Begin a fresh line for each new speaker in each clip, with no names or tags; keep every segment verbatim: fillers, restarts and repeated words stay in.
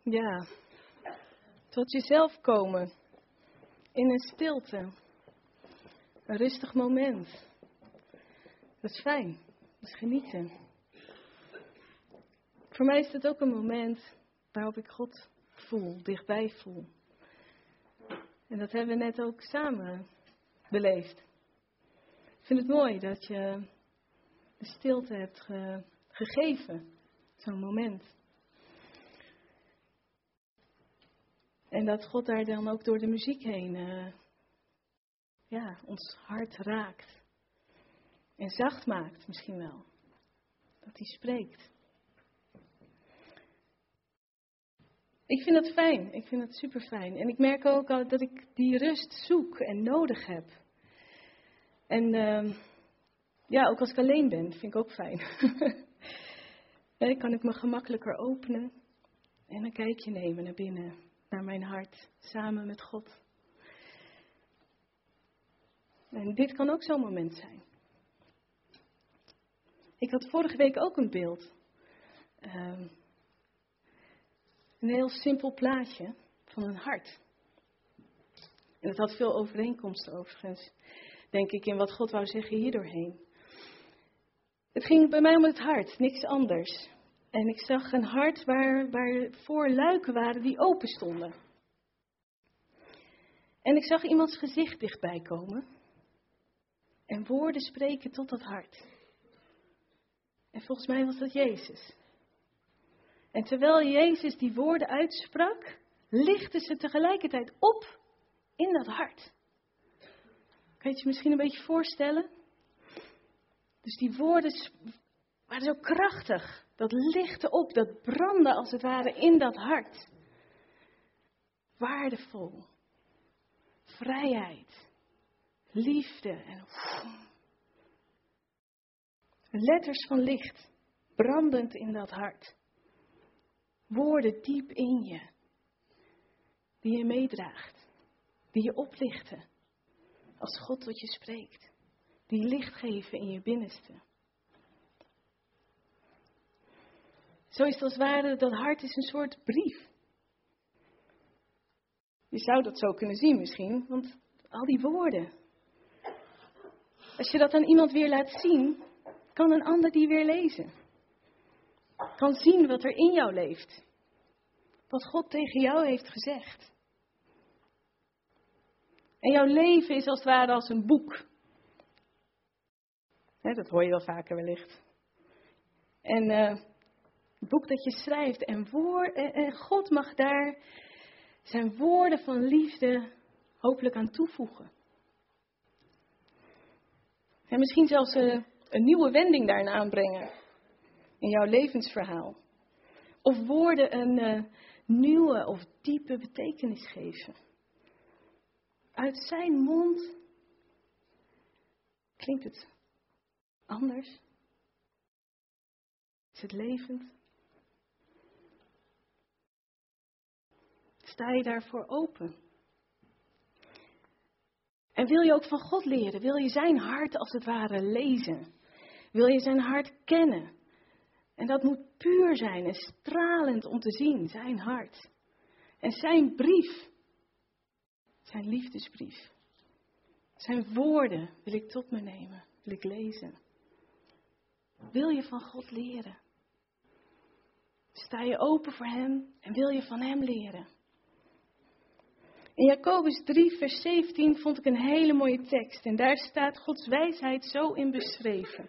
Ja, tot jezelf komen. In een stilte. Een rustig moment. Dat is fijn. Dat is genieten. Voor mij is het ook een moment waarop ik God voel, dichtbij voel. En dat hebben we net ook samen beleefd. Ik vind het mooi dat je de stilte hebt ge- gegeven. Zo'n moment. En dat God daar dan ook door de muziek heen uh, ja, ons hart raakt. En zacht maakt misschien wel. Dat hij spreekt. Ik vind dat fijn. Ik vind dat super fijn. En ik merk ook al dat ik die rust zoek en nodig heb. En uh, ja, ook als ik alleen ben, vind ik ook fijn. Dan kan ik me gemakkelijker openen. En een kijkje nemen naar binnen. Naar mijn hart. Samen met God. En dit kan ook zo'n moment zijn. Ik had vorige week ook een beeld. Uh, een heel simpel plaatje van een hart. En het had veel overeenkomsten overigens. Denk ik in wat God wou zeggen hierdoorheen. Het ging bij mij om het hart, niks anders. En ik zag een hart waar, waar voor luiken waren die open stonden. En ik zag iemands gezicht dichtbij komen. En woorden spreken tot dat hart. En volgens mij was dat Jezus. En terwijl Jezus die woorden uitsprak, lichtten ze tegelijkertijd op in dat hart. Kan je het je misschien een beetje voorstellen? Dus die woorden waren zo krachtig. Dat lichtte op, dat brandde als het ware in dat hart. Waardevol. Vrijheid. Liefde. En letters van licht. Brandend in dat hart. Woorden diep in je. Die je meedraagt. Die je oplichten. Als God tot je spreekt. Die licht geven in je binnenste. Zo is het als het ware, dat hart is een soort brief. Je zou dat zo kunnen zien misschien, want al die woorden. Als je dat aan iemand weer laat zien, kan een ander die weer lezen. Kan zien wat er in jou leeft. Wat God tegen jou heeft gezegd. En jouw leven is als het ware als een boek. He, dat hoor je wel vaker wellicht. En uh, het boek dat je schrijft. En, woord, en, en God mag daar zijn woorden van liefde hopelijk aan toevoegen. En misschien zelfs uh, een nieuwe wending daarin aanbrengen. In jouw levensverhaal. Of woorden een uh, nieuwe of diepe betekenis geven. Uit zijn mond klinkt het anders. Is het levend? Sta je daarvoor open? En wil je ook van God leren? Wil je zijn hart als het ware lezen? Wil je zijn hart kennen? En dat moet puur zijn en stralend om te zien, zijn hart. En zijn brief, zijn liefdesbrief. Zijn woorden wil ik tot me nemen, wil ik lezen. Wil je van God leren? Sta je open voor hem en wil je van hem leren? In Jacobus drie vers zeventien vond ik een hele mooie tekst. En daar staat Gods wijsheid zo in beschreven.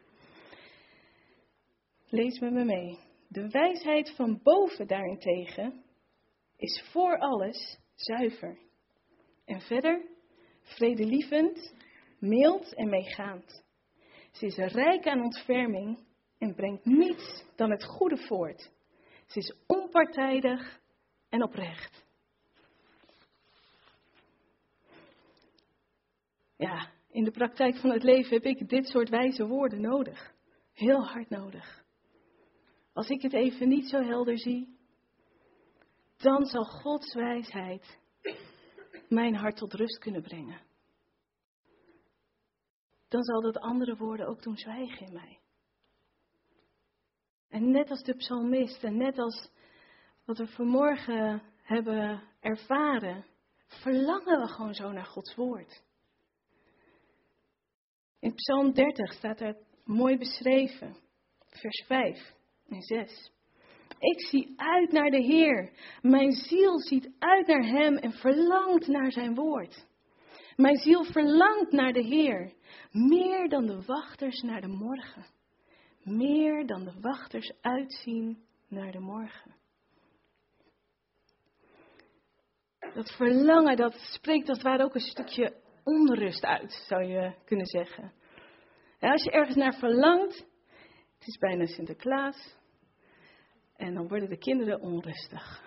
Lees met me mee. De wijsheid van boven daarentegen is voor alles zuiver. En verder vredelievend, mild en meegaand. Ze is rijk aan ontferming en brengt niets dan het goede voort. Ze is onpartijdig en oprecht. Ja, in de praktijk van het leven heb ik dit soort wijze woorden nodig. Heel hard nodig. Als ik het even niet zo helder zie, dan zal Gods wijsheid mijn hart tot rust kunnen brengen. Dan zal dat andere woorden ook doen zwijgen in mij. En net als de psalmist en net als wat we vanmorgen hebben ervaren, verlangen we gewoon zo naar Gods woord. In Psalm dertig staat er mooi beschreven, vers vijf en zes. Ik zie uit naar de Heer. Mijn ziel ziet uit naar Hem en verlangt naar zijn woord. Mijn ziel verlangt naar de Heer. Meer dan de wachters naar de morgen. Meer dan de wachters uitzien naar de morgen. Dat verlangen, dat spreekt als het ware ook een stukje onrust uit, zou je kunnen zeggen. En als je ergens naar verlangt, het is bijna Sinterklaas. En dan worden de kinderen onrustig.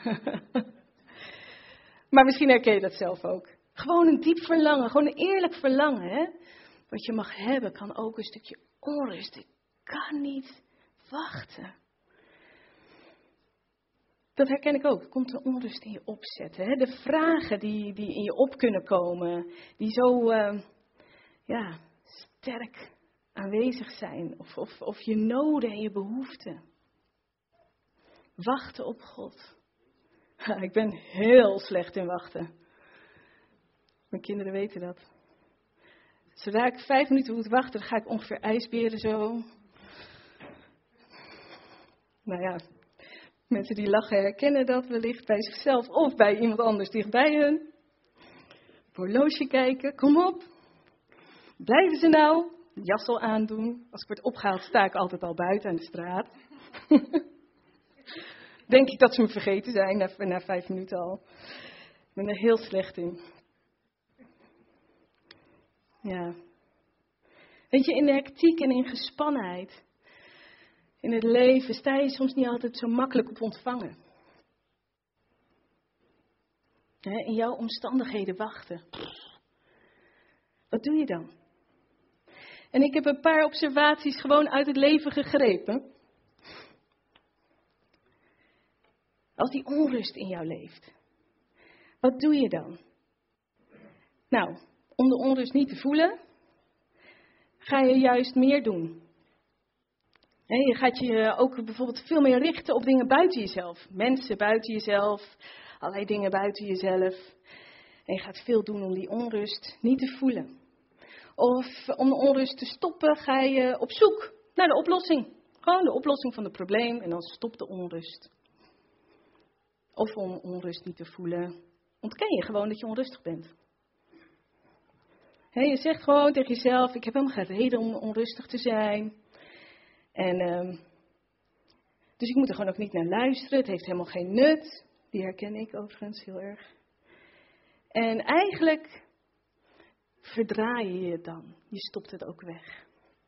Maar misschien herken je dat zelf ook. Gewoon een diep verlangen, gewoon een eerlijk verlangen. Hè? Wat je mag hebben kan ook een stukje onrust. Ik kan niet wachten. Dat herken ik ook. Er komt een onrust in je opzetten. Hè? De vragen die, die in je op kunnen komen. Die zo uh, ja, sterk aanwezig zijn. Of, of, of je noden en je behoeften. Wachten op God. Ik ben heel slecht in wachten. Mijn kinderen weten dat. Zodra ik vijf minuten moet wachten, dan ga ik ongeveer ijsberen zo. Nou ja, mensen die lachen herkennen dat wellicht bij zichzelf of bij iemand anders dichtbij hun. Op horloge kijken, kom op. Blijven ze nou? Jas al aandoen. Als ik word opgehaald sta ik altijd al buiten aan de straat. Denk ik dat ze me vergeten zijn na, na vijf minuten al. Ik ben er heel slecht in. Ja. Weet je, in de hectiek en in gespannenheid in het leven sta je soms niet altijd zo makkelijk op ontvangen. He, in jouw omstandigheden wachten. Wat doe je dan? En ik heb een paar observaties gewoon uit het leven gegrepen. Als die onrust in jou leeft. Wat doe je dan? Nou, om de onrust niet te voelen, ga je juist meer doen. He, je gaat je ook bijvoorbeeld veel meer richten op dingen buiten jezelf. Mensen buiten jezelf, allerlei dingen buiten jezelf. En je gaat veel doen om die onrust niet te voelen. Of om de onrust te stoppen, ga je op zoek naar de oplossing. Gewoon de oplossing van het probleem en dan stopt de onrust. Of om onrust niet te voelen, ontken je gewoon dat je onrustig bent. He, je zegt gewoon tegen jezelf, ik heb helemaal geen reden om onrustig te zijn. En, uh, dus ik moet er gewoon ook niet naar luisteren, het heeft helemaal geen nut. Die herken ik overigens heel erg. En eigenlijk verdraai je het dan, je stopt het ook weg.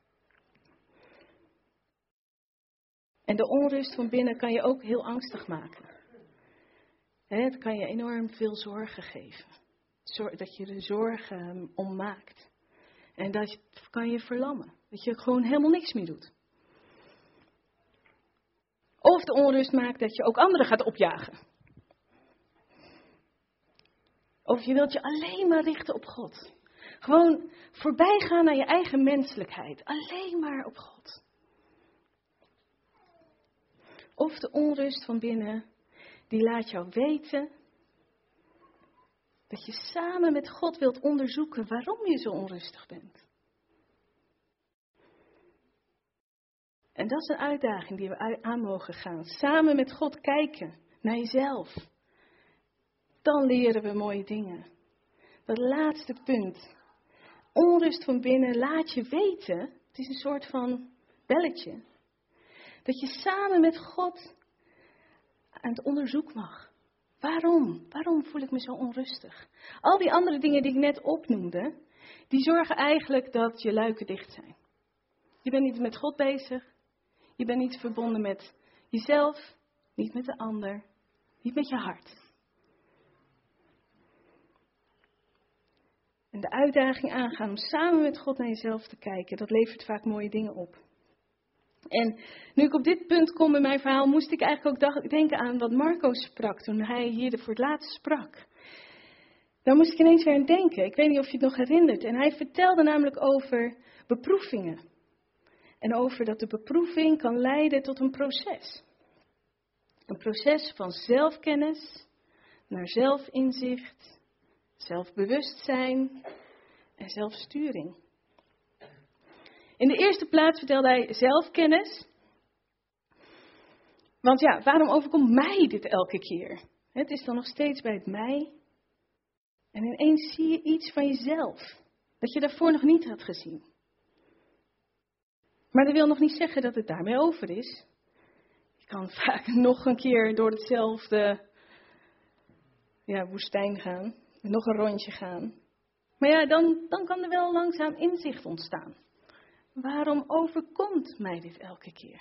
En de onrust van binnen kan je ook heel angstig maken. He, het kan je enorm veel zorgen geven. Zorg, dat je er zorgen om maakt. En dat kan je verlammen. Dat je gewoon helemaal niks meer doet. Of de onrust maakt dat je ook anderen gaat opjagen. Of je wilt je alleen maar richten op God. Gewoon voorbij gaan naar je eigen menselijkheid. Alleen maar op God. Of de onrust van binnen, die laat jou weten dat je samen met God wilt onderzoeken waarom je zo onrustig bent. En dat is een uitdaging die we aan mogen gaan. Samen met God kijken naar jezelf. Dan leren we mooie dingen. Dat laatste punt. Onrust van binnen laat je weten. Het is een soort van belletje. Dat je samen met God aan het onderzoek mag. Waarom? Waarom voel ik me zo onrustig? Al die andere dingen die ik net opnoemde, die zorgen eigenlijk dat je luiken dicht zijn. Je bent niet met God bezig. Je bent niet verbonden met jezelf, niet met de ander, niet met je hart. En de uitdaging aangaan om samen met God naar jezelf te kijken, dat levert vaak mooie dingen op. En nu ik op dit punt kom in mijn verhaal, moest ik eigenlijk ook denken aan wat Marco sprak toen hij hier voor het laatst sprak. Daar moest ik ineens weer aan denken. Ik weet niet of je het nog herinnert. En hij vertelde namelijk over beproevingen. En over dat de beproeving kan leiden tot een proces. Een proces van zelfkennis naar zelfinzicht, zelfbewustzijn en zelfsturing. In de eerste plaats vertelde hij zelfkennis. Want ja, waarom overkomt mij dit elke keer? Het is dan nog steeds bij het mij. En ineens zie je iets van jezelf, dat je daarvoor nog niet had gezien. Maar dat wil nog niet zeggen dat het daarmee over is. Je kan vaak nog een keer door hetzelfde ja, woestijn gaan, nog een rondje gaan. Maar ja, dan, dan kan er wel langzaam inzicht ontstaan. Waarom overkomt mij dit elke keer?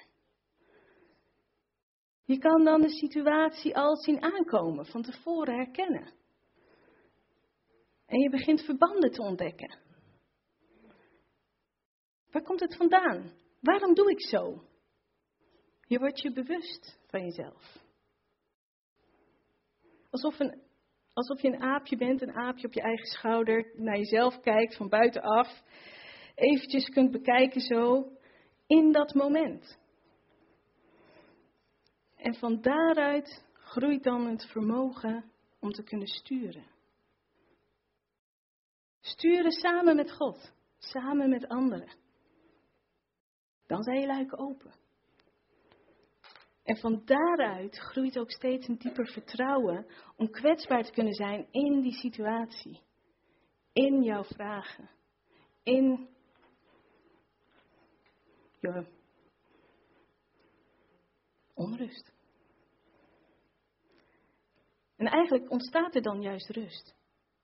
Je kan dan de situatie al zien aankomen, van tevoren herkennen. En je begint verbanden te ontdekken. Waar komt het vandaan? Waarom doe ik zo? Je wordt je bewust van jezelf. Alsof, een, alsof je een aapje bent, een aapje op je eigen schouder, naar jezelf kijkt van buitenaf. Eventjes kunt bekijken zo, in dat moment. En van daaruit groeit dan het vermogen om te kunnen sturen. Sturen samen met God, samen met anderen. Dan zijn je luiken open. En van daaruit groeit ook steeds een dieper vertrouwen om kwetsbaar te kunnen zijn in die situatie. In jouw vragen. In je onrust. En eigenlijk ontstaat er dan juist rust.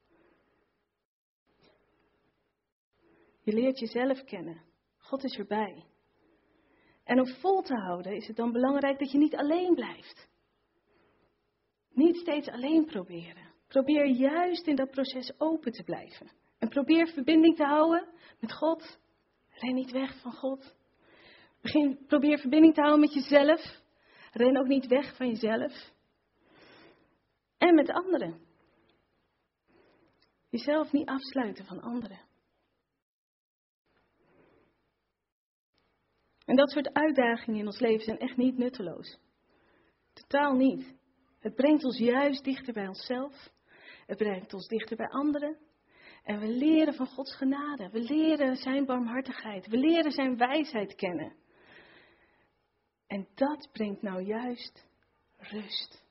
Je leert jezelf kennen. God is erbij. En om vol te houden is het dan belangrijk dat je niet alleen blijft. Niet steeds alleen proberen. Probeer juist in dat proces open te blijven. En probeer verbinding te houden met God. Ren niet weg van God. Begin, probeer verbinding te houden met jezelf. Ren ook niet weg van jezelf. En met anderen. Jezelf niet afsluiten van anderen. En dat soort uitdagingen in ons leven zijn echt niet nutteloos. Totaal niet. Het brengt ons juist dichter bij onszelf. Het brengt ons dichter bij anderen. En we leren van Gods genade. We leren zijn barmhartigheid. We leren zijn wijsheid kennen. En dat brengt nou juist rust.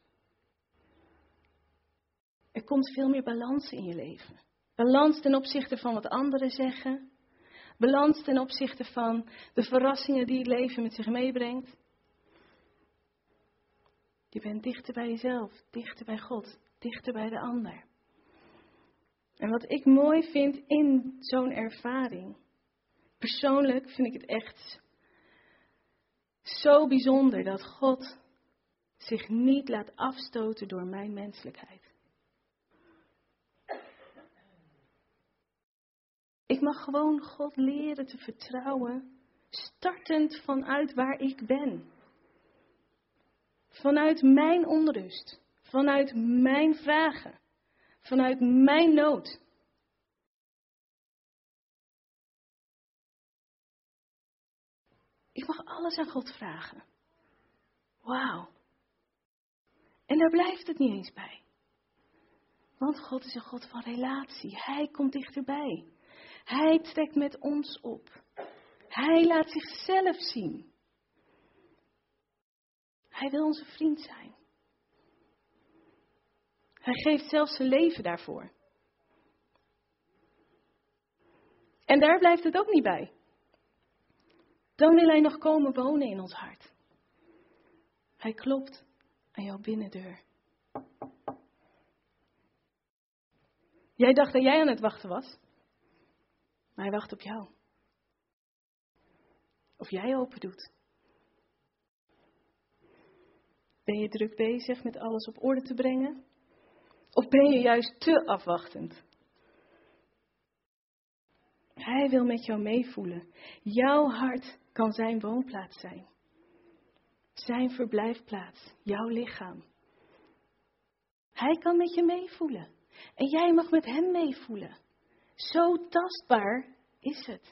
Er komt veel meer balans in je leven. Balans ten opzichte van wat anderen zeggen. Balans ten opzichte van de verrassingen die het leven met zich meebrengt. Je bent dichter bij jezelf, dichter bij God, dichter bij de ander. En wat ik mooi vind in zo'n ervaring, persoonlijk vind ik het echt zo bijzonder dat God zich niet laat afstoten door mijn menselijkheid. Ik mag gewoon God leren te vertrouwen, startend vanuit waar ik ben. Vanuit mijn onrust, vanuit mijn vragen, vanuit mijn nood. Ik mag alles aan God vragen. Wauw. En daar blijft het niet eens bij. Want God is een God van relatie. Hij komt dichterbij. Hij trekt met ons op. Hij laat zichzelf zien. Hij wil onze vriend zijn. Hij geeft zelfs zijn leven daarvoor. En daar blijft het ook niet bij. Dan wil hij nog komen wonen in ons hart. Hij klopt aan jouw binnendeur. Jij dacht dat jij aan het wachten was. Maar hij wacht op jou. Of jij open doet. Ben je druk bezig met alles op orde te brengen? Of ben je juist te afwachtend? Hij wil met jou meevoelen. Jouw hart kan zijn woonplaats zijn. Zijn verblijfplaats. Jouw lichaam. Hij kan met je meevoelen. En jij mag met hem meevoelen. Zo tastbaar is het.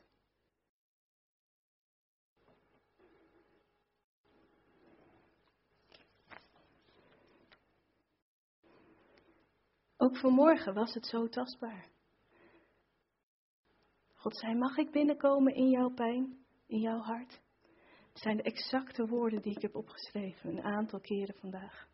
Ook vanmorgen was het zo tastbaar. God zei, mag ik binnenkomen in jouw pijn, in jouw hart? Het zijn de exacte woorden die ik heb opgeschreven, een aantal keren vandaag.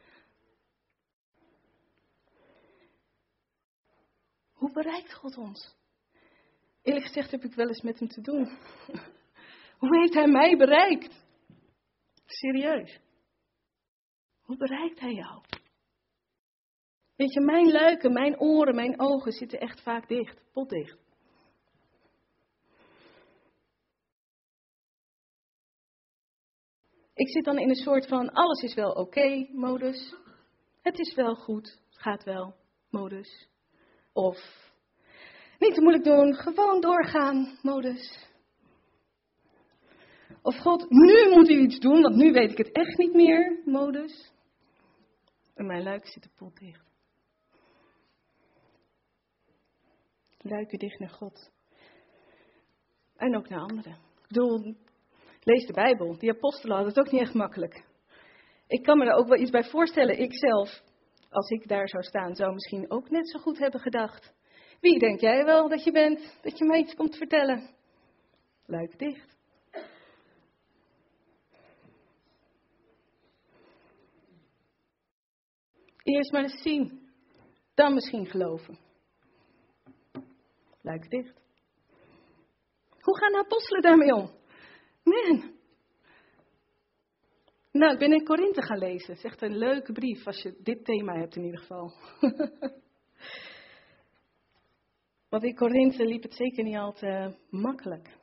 Hoe bereikt God ons? Eerlijk gezegd heb ik wel eens met hem te doen. Hoe heeft hij mij bereikt? Serieus. Hoe bereikt hij jou? Weet je, mijn luiken, mijn oren, mijn ogen zitten echt vaak dicht, potdicht. Ik zit dan in een soort van alles is wel oké modus. Het is wel goed, het gaat wel modus. Of niet te moeilijk doen, gewoon doorgaan modus. Of God, nu moet u iets doen, want nu weet ik het echt niet meer modus. En mijn luiken zitten potdicht. Luiken dicht naar God. En ook naar anderen. Ik bedoel, lees de Bijbel. Die apostelen hadden het ook niet echt makkelijk. Ik kan me er ook wel iets bij voorstellen. Ikzelf, als ik daar zou staan, zou misschien ook net zo goed hebben gedacht. Wie denk jij wel dat je bent, dat je mij iets komt vertellen? Luik dicht. Eerst maar eens zien. Dan misschien geloven. Luik dicht. Hoe gaan de apostelen daarmee om? Man. Nou, ik ben in Korinthe gaan lezen. Het is echt een leuke brief als je dit thema hebt in ieder geval. Want in Korinthe liep het zeker niet al te makkelijk.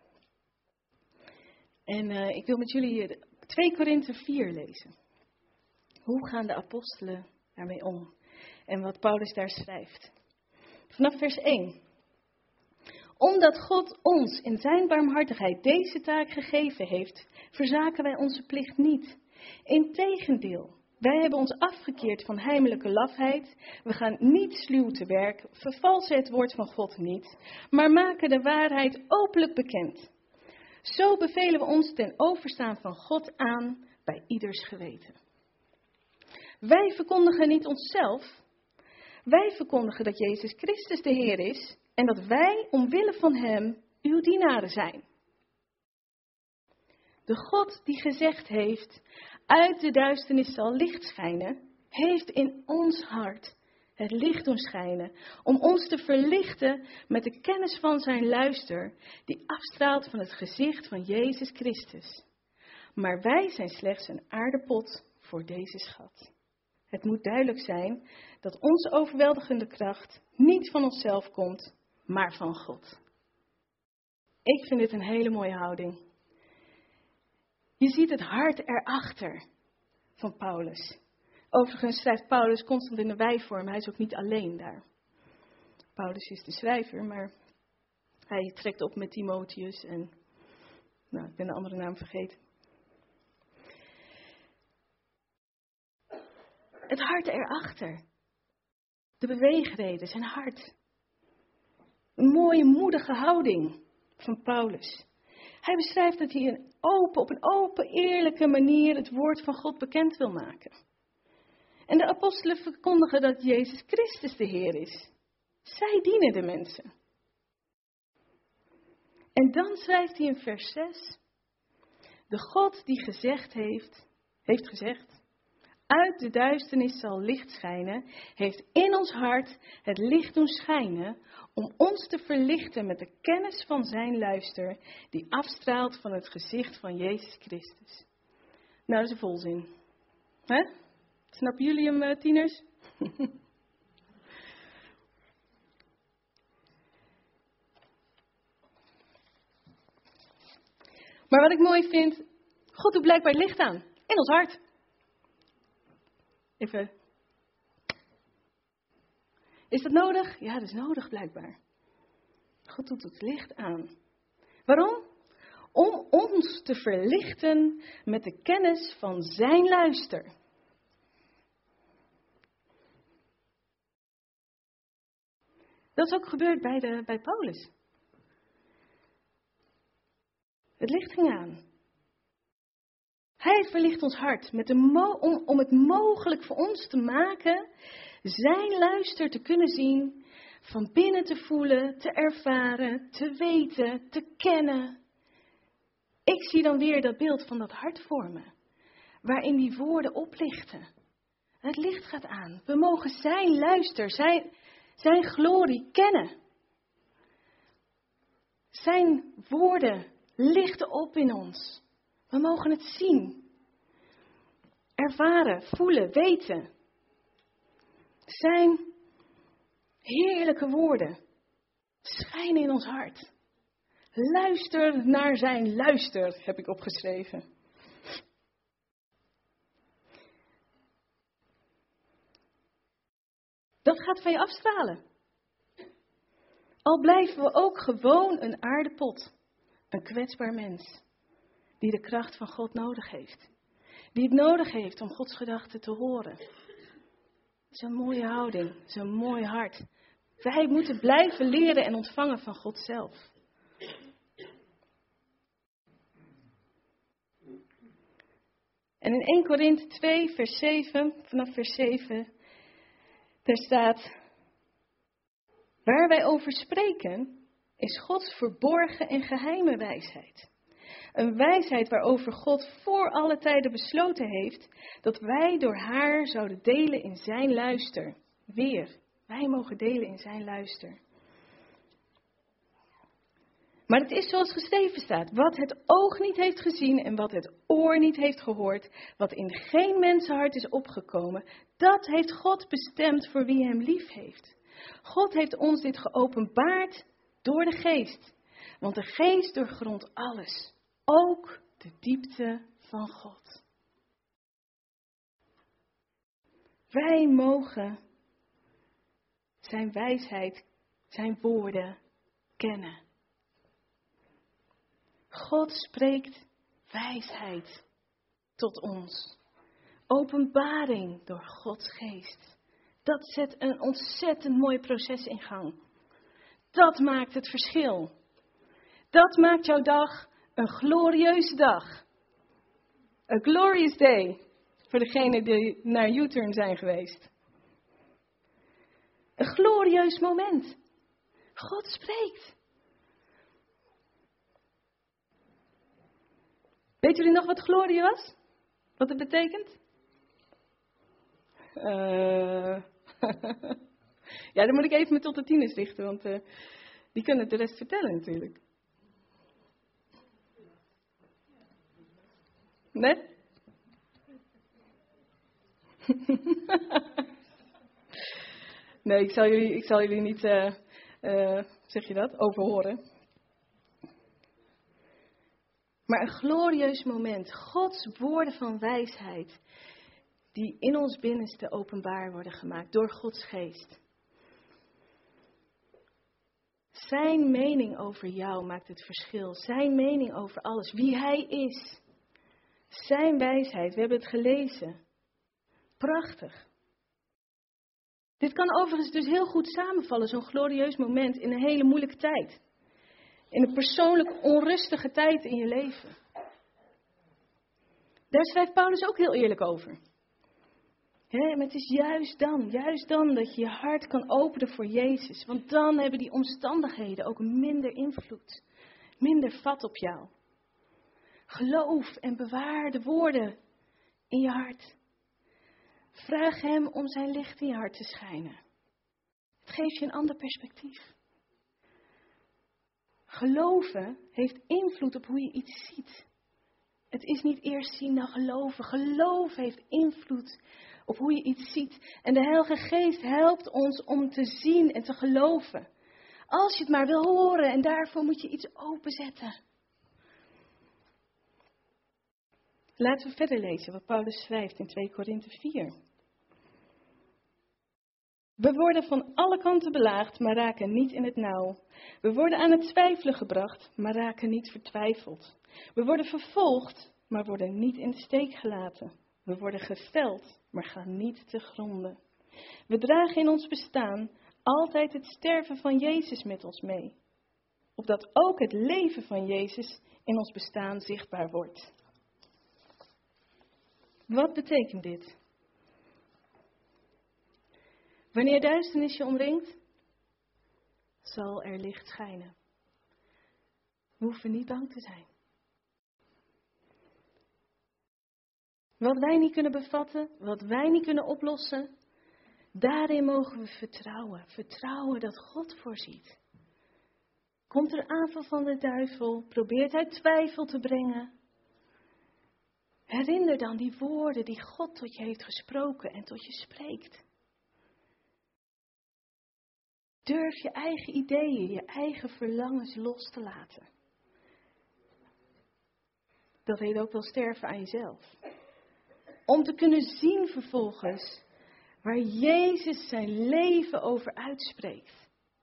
En uh, ik wil met jullie hier twee Korinthe vier lezen. Hoe gaan de apostelen daarmee om? En wat Paulus daar schrijft. Vanaf vers één. Omdat God ons in zijn barmhartigheid deze taak gegeven heeft, verzaken wij onze plicht niet. Integendeel, wij hebben ons afgekeerd van heimelijke lafheid. We gaan niet sluw te werk, vervalsen het woord van God niet, maar maken de waarheid openlijk bekend. Zo bevelen we ons ten overstaan van God aan bij ieders geweten. Wij verkondigen niet onszelf, wij verkondigen dat Jezus Christus de Heer is en dat wij omwille van Hem uw dienaren zijn. De God die gezegd heeft, uit de duisternis zal licht schijnen, heeft in ons hart het licht doen schijnen, om ons te verlichten met de kennis van zijn luister, die afstraalt van het gezicht van Jezus Christus. Maar wij zijn slechts een aardepot voor deze schat. Het moet duidelijk zijn dat onze overweldigende kracht niet van onszelf komt, maar van God. Ik vind dit een hele mooie houding. Je ziet het hart erachter van Paulus. Overigens schrijft Paulus constant in de wij-vorm. Hij is ook niet alleen daar. Paulus is de schrijver, maar hij trekt op met Timotheus en, nou, ik ben de andere naam vergeten. Het hart erachter. De beweegreden, zijn hart. Een mooie, moedige houding van Paulus. Hij beschrijft dat hij een open, op een open, eerlijke manier het woord van God bekend wil maken. En de apostelen verkondigen dat Jezus Christus de Heer is. Zij dienen de mensen. En dan schrijft hij in vers zes. De God die gezegd heeft, heeft gezegd. Uit de duisternis zal licht schijnen, heeft in ons hart het licht doen schijnen, om ons te verlichten met de kennis van zijn luister, die afstraalt van het gezicht van Jezus Christus. Nou, dat is een volzin. Hè? Snappen jullie hem, uh, tieners? Maar wat ik mooi vind, God doet blijkbaar licht aan, in ons hart. Even. Is dat nodig? Ja, dat is nodig blijkbaar. God doet het licht aan. Waarom? Om ons te verlichten met de kennis van zijn luister. Dat is ook gebeurd bij, de, bij Paulus. Het licht ging aan. Hij verlicht ons hart met de mo- om, om het mogelijk voor ons te maken Zijn luister te kunnen zien, van binnen te voelen, te ervaren, te weten, te kennen. Ik zie dan weer dat beeld van dat hart voor me, waarin die woorden oplichten. Het licht gaat aan. We mogen zijn luister, zijn, zijn glorie kennen. Zijn woorden lichten op in ons. We mogen het zien. Ervaren, voelen, weten. Zijn heerlijke woorden schijnen in ons hart. Luister naar zijn luister, heb ik opgeschreven. Dat gaat van je afstralen. Al blijven we ook gewoon een aardepot. Een kwetsbaar mens. Die de kracht van God nodig heeft. Die het nodig heeft om Gods gedachten te horen. Dat is een mooie houding. Dat is een mooi hart. Wij moeten blijven leren en ontvangen van God zelf. En in Eerste Korinthe twee, vers zeven, vanaf vers zeven, daar staat: waar wij over spreken, is Gods verborgen en geheime wijsheid. Een wijsheid waarover God voor alle tijden besloten heeft dat wij door haar zouden delen in zijn luister. Weer, wij mogen delen in zijn luister. Maar het is zoals geschreven staat, wat het oog niet heeft gezien en wat het oor niet heeft gehoord, wat in geen mensenhart is opgekomen, dat heeft God bestemd voor wie hem lief heeft. God heeft ons dit geopenbaard door de geest, want de geest doorgrondt alles, ook de diepte van God. Wij mogen zijn wijsheid, zijn woorden kennen. God spreekt wijsheid tot ons. Openbaring door Gods geest. Dat zet een ontzettend mooi proces in gang. Dat maakt het verschil. Dat maakt jouw dag een glorieuze dag. A glorious day. Voor degenen die naar U-turn zijn geweest. Een glorieus moment. God spreekt. Weet jullie nog wat glorie was? Wat het betekent? Uh, ja, dan moet ik even met tot de tieners richten, want uh, die kunnen de rest vertellen natuurlijk. Nee? Nee, ik zal jullie, ik zal jullie niet, uh, uh, zeg je dat, overhoren. Maar een glorieus moment. Gods woorden van wijsheid. Die in ons binnenste openbaar worden gemaakt door Gods geest. Zijn mening over jou maakt het verschil. Zijn mening over alles. Wie hij is. Zijn wijsheid. We hebben het gelezen. Prachtig. Dit kan overigens dus heel goed samenvallen. Zo'n glorieus moment in een hele moeilijke tijd. In een persoonlijk onrustige tijd in je leven. Daar schrijft Paulus ook heel eerlijk over. He, maar het is juist dan, juist dan dat je je hart kan openen voor Jezus. Want dan hebben die omstandigheden ook minder invloed. Minder vat op jou. Geloof en bewaar de woorden in je hart. Vraag hem om zijn licht in je hart te schijnen. Het geeft je een ander perspectief. Geloven heeft invloed op hoe je iets ziet. Het is niet eerst zien dan geloven. Geloof heeft invloed op hoe je iets ziet. En de Heilige Geest helpt ons om te zien en te geloven. Als je het maar wil horen en daarvoor moet je iets openzetten. Laten we verder lezen wat Paulus schrijft in Tweede Korinthe vier. We worden van alle kanten belaagd, maar raken niet in het nauw. We worden aan het twijfelen gebracht, maar raken niet vertwijfeld. We worden vervolgd, maar worden niet in de steek gelaten. We worden geveld, maar gaan niet te gronden. We dragen in ons bestaan altijd het sterven van Jezus met ons mee. Opdat ook het leven van Jezus in ons bestaan zichtbaar wordt. Wat betekent dit? Wanneer duisternis je omringt, zal er licht schijnen. We hoeven niet bang te zijn. Wat wij niet kunnen bevatten, wat wij niet kunnen oplossen, daarin mogen we vertrouwen. Vertrouwen dat God voorziet. Komt er aanval van de duivel, probeert hij twijfel te brengen. Herinner dan die woorden die God tot je heeft gesproken en tot je spreekt. Durf je eigen ideeën, je eigen verlangens los te laten. Dat heet ook wel sterven aan jezelf. Om te kunnen zien vervolgens waar Jezus zijn leven over uitspreekt.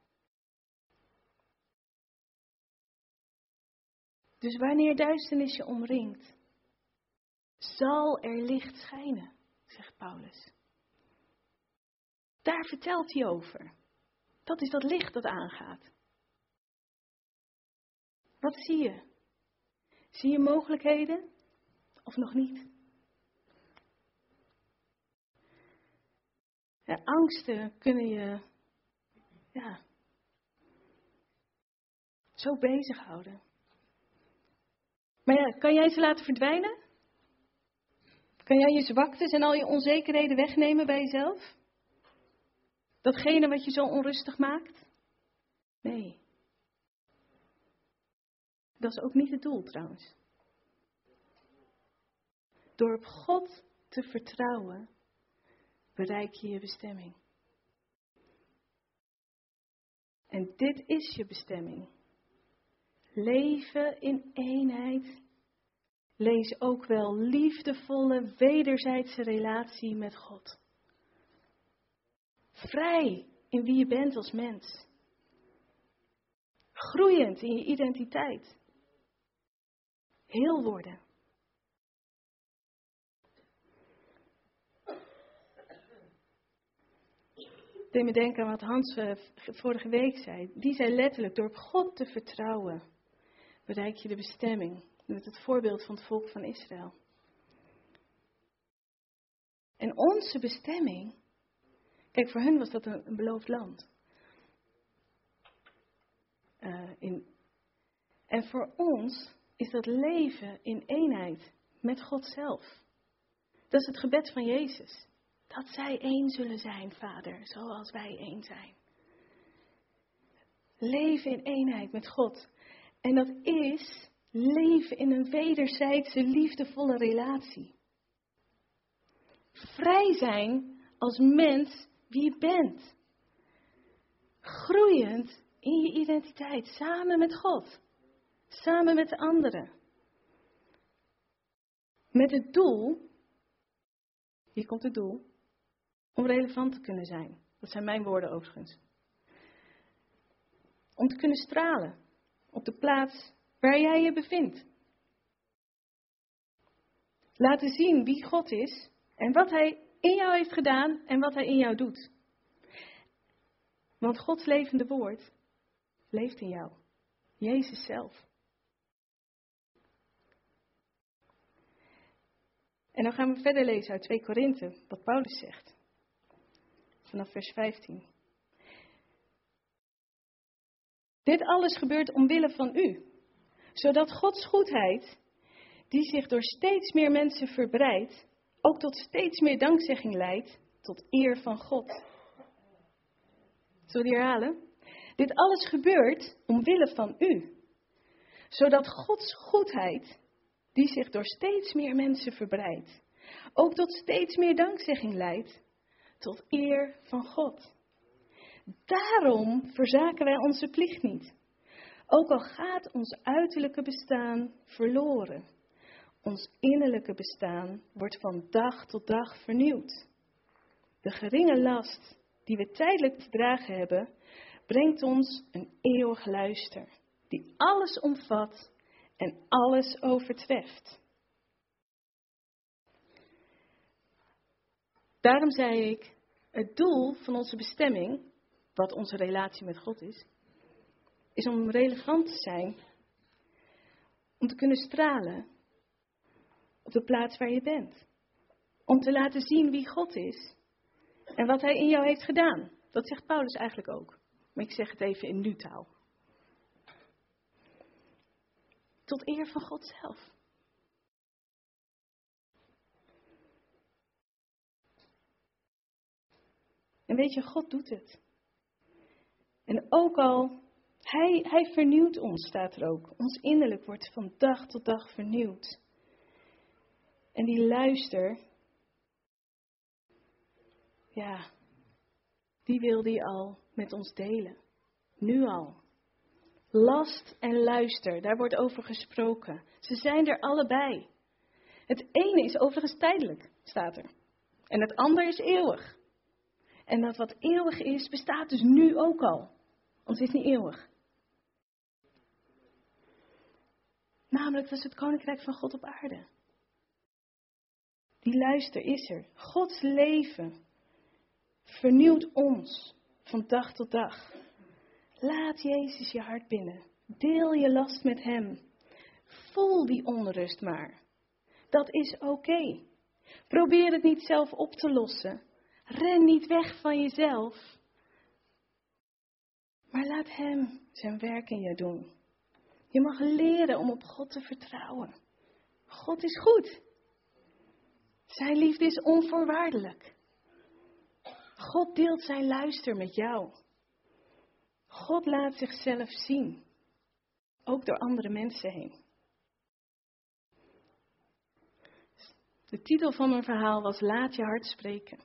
Dus wanneer duisternis je omringt, zal er licht schijnen, zegt Paulus. Daar vertelt hij over. Dat is dat licht dat aangaat. Wat zie je? Zie je mogelijkheden of nog niet? Ja, angsten kunnen je ja, zo bezighouden. Maar ja, kan jij ze laten verdwijnen? Kan jij je zwaktes en al je onzekerheden wegnemen bij jezelf? Datgene wat je zo onrustig maakt? Nee. Dat is ook niet het doel trouwens. Door op God te vertrouwen, bereik je je bestemming. En dit is je bestemming. Leven in eenheid. Lees ook wel liefdevolle wederzijdse relatie met God. Vrij in wie je bent als mens. Groeiend in je identiteit. Heel worden. Het deed me denken aan wat Hans uh, vorige week zei. Die zei letterlijk, door op God te vertrouwen, bereik je de bestemming. Met het voorbeeld van het volk van Israël. En onze bestemming, kijk, voor hen was dat een, een beloofd land. Uh, in, en voor ons is dat leven in eenheid met God zelf. Dat is het gebed van Jezus. Dat zij één zullen zijn, Vader, zoals wij één zijn. Leven in eenheid met God. En dat is leven in een wederzijdse liefdevolle relatie. Vrij zijn als mens wie je bent. Groeiend in je identiteit, samen met God. Samen met de anderen. Met het doel, hier komt het doel, om relevant te kunnen zijn. Dat zijn mijn woorden overigens. Om te kunnen stralen op de plaats waar jij je bevindt. Laten zien wie God is en wat Hij in jou heeft gedaan en wat Hij in jou doet. Want Gods levende woord leeft in jou. Jezus zelf. En dan gaan we verder lezen uit twee Korinthe, wat Paulus zegt. Vanaf vers vijftien. Dit alles gebeurt omwille van u. Zodat Gods goedheid, die zich door steeds meer mensen verbreidt, ook tot steeds meer dankzegging leidt, tot eer van God. Zullen we die herhalen? Dit alles gebeurt omwille van u. Zodat Gods goedheid, die zich door steeds meer mensen verbreidt, ook tot steeds meer dankzegging leidt, tot eer van God. Daarom verzaken wij onze plicht niet. Ook al gaat ons uiterlijke bestaan verloren. Ons innerlijke bestaan wordt van dag tot dag vernieuwd. De geringe last die we tijdelijk te dragen hebben, brengt ons een eeuwig luister, die alles omvat en alles overtreft. Daarom zei ik, het doel van onze bestemming, wat onze relatie met God is, is om relevant te zijn, om te kunnen stralen op de plaats waar je bent. Om te laten zien wie God is En wat hij in jou heeft gedaan. Dat zegt Paulus eigenlijk ook. Maar ik zeg het even in nu-taal. Tot eer van God zelf. En weet je, God doet het. En ook al, hij, hij vernieuwt ons, staat er ook. Ons innerlijk wordt van dag tot dag vernieuwd. En die luister, ja, die wilde hij al met ons delen. Nu al. Last en luister, daar wordt over gesproken. Ze zijn er allebei. Het ene is overigens tijdelijk, staat er. En het ander is eeuwig. En dat wat eeuwig is, bestaat dus nu ook al. Want het is niet eeuwig. Namelijk, dat is het koninkrijk van God op aarde. Die luister is er. Gods leven vernieuwt ons van dag tot dag. Laat Jezus je hart binnen. Deel je last met hem. Voel die onrust maar. Dat is oké. Okay. Probeer het niet zelf op te lossen. Ren niet weg van jezelf. Maar laat hem zijn werk in je doen. Je mag leren om op God te vertrouwen. God is goed. Zijn liefde is onvoorwaardelijk. God deelt zijn luister met jou. God laat zichzelf zien. Ook door andere mensen heen. De titel van mijn verhaal was Laat je hart spreken.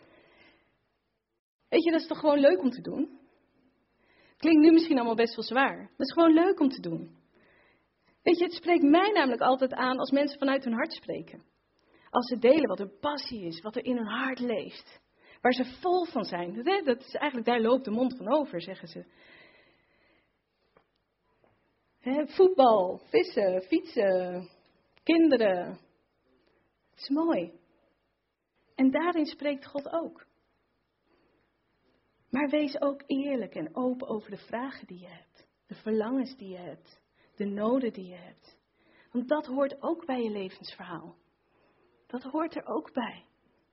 Weet je, dat is toch gewoon leuk om te doen? Klinkt nu misschien allemaal best wel zwaar. Dat is gewoon leuk om te doen. Weet je, het spreekt mij namelijk altijd aan als mensen vanuit hun hart spreken. Als ze delen wat hun passie is, wat er in hun hart leeft. Waar ze vol van zijn. Dat is eigenlijk, daar loopt de mond van over, zeggen ze. He, voetbal, vissen, fietsen, kinderen. Het is mooi. En daarin spreekt God ook. Maar wees ook eerlijk en open over de vragen die je hebt. De verlangens die je hebt. De noden die je hebt. Want dat hoort ook bij je levensverhaal. Dat hoort er ook bij.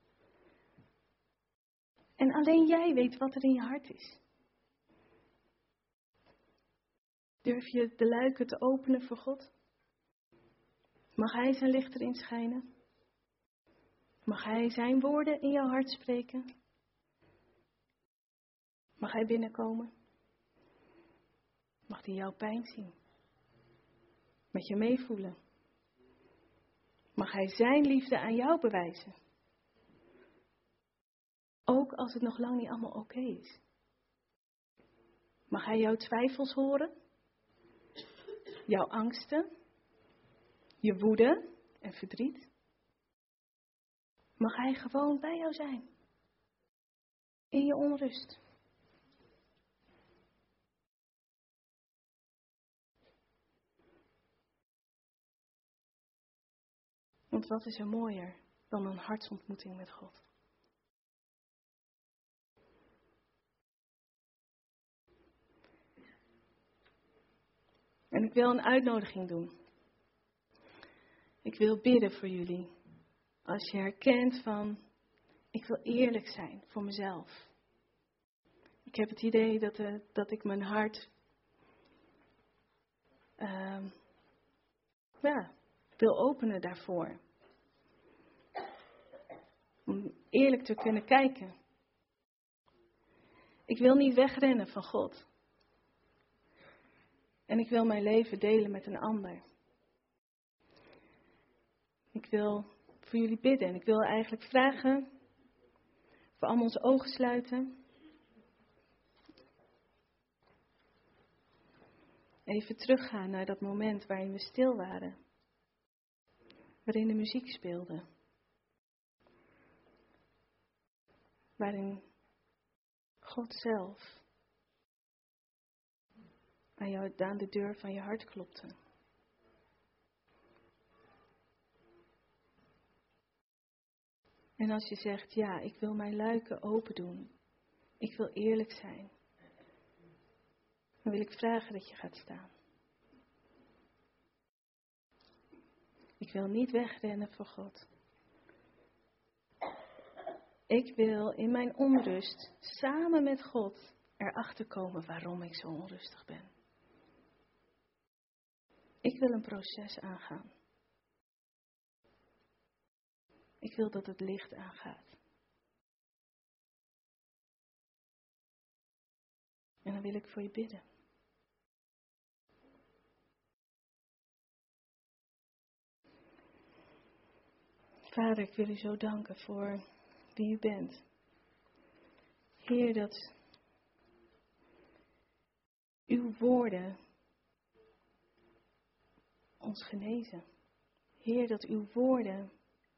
En alleen jij weet wat er in je hart is. Durf je de luiken te openen voor God? Mag Hij zijn licht erin schijnen? Mag Hij zijn woorden in jouw hart spreken? Mag Hij binnenkomen? Mag Hij jouw pijn zien? Met je meevoelen? Mag Hij zijn liefde aan jou bewijzen? Ook als het nog lang niet allemaal oké is. Mag Hij jouw twijfels horen? Jouw angsten? Je woede en verdriet? Mag Hij gewoon bij jou zijn? In je onrust? Want wat is er mooier dan een hartsontmoeting met God? En ik wil een uitnodiging doen. Ik wil bidden voor jullie. Als je herkent van, ik wil eerlijk zijn voor mezelf. Ik heb het idee dat, uh, dat ik mijn hart uh, ja, wil openen daarvoor. Om eerlijk te kunnen kijken. Ik wil niet wegrennen van God. En ik wil mijn leven delen met een ander. Ik wil voor jullie bidden. En ik wil eigenlijk vragen, voor allemaal onze ogen sluiten. Even teruggaan naar dat moment waarin we stil waren. Waarin de muziek speelde. Waarin God zelf aan jou aan de deur van je hart klopte. En als je zegt, ja, ik wil mijn luiken open doen. Ik wil eerlijk zijn. Dan wil ik vragen dat je gaat staan. Ik wil niet wegrennen voor God. Ik wil in mijn onrust samen met God erachter komen waarom ik zo onrustig ben. Ik wil een proces aangaan. Ik wil dat het licht aangaat. En dan wil ik voor je bidden. Vader, ik wil u zo danken voor wie u bent. Heer, dat uw woorden ons genezen. Heer, dat uw woorden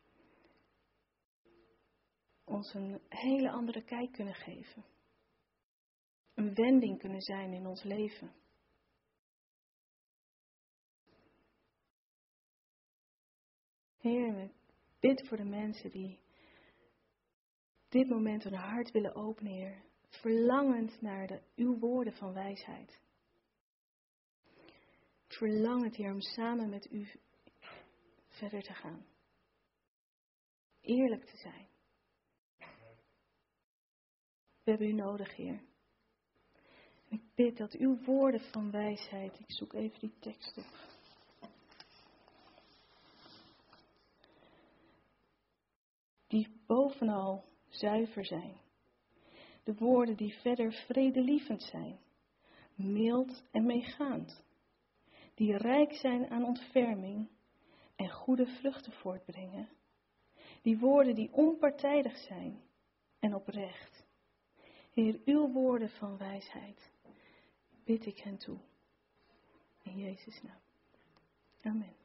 ons een hele andere kijk kunnen geven. Een wending kunnen zijn in ons leven. Heer, ik bid voor de mensen die op dit moment hun hart willen openen, Heer. Verlangend naar de, uw woorden van wijsheid. Verlangend, Heer, om samen met u verder te gaan. Eerlijk te zijn. We hebben u nodig, Heer. En ik bid dat uw woorden van wijsheid, ik zoek even die tekst op. Die bovenal zuiver zijn. De woorden die verder vredelievend zijn. Mild en meegaand. Die rijk zijn aan ontferming en goede vruchten voortbrengen. Die woorden die onpartijdig zijn en oprecht. Heer, uw woorden van wijsheid bid ik hen toe. In Jezus' naam. Amen.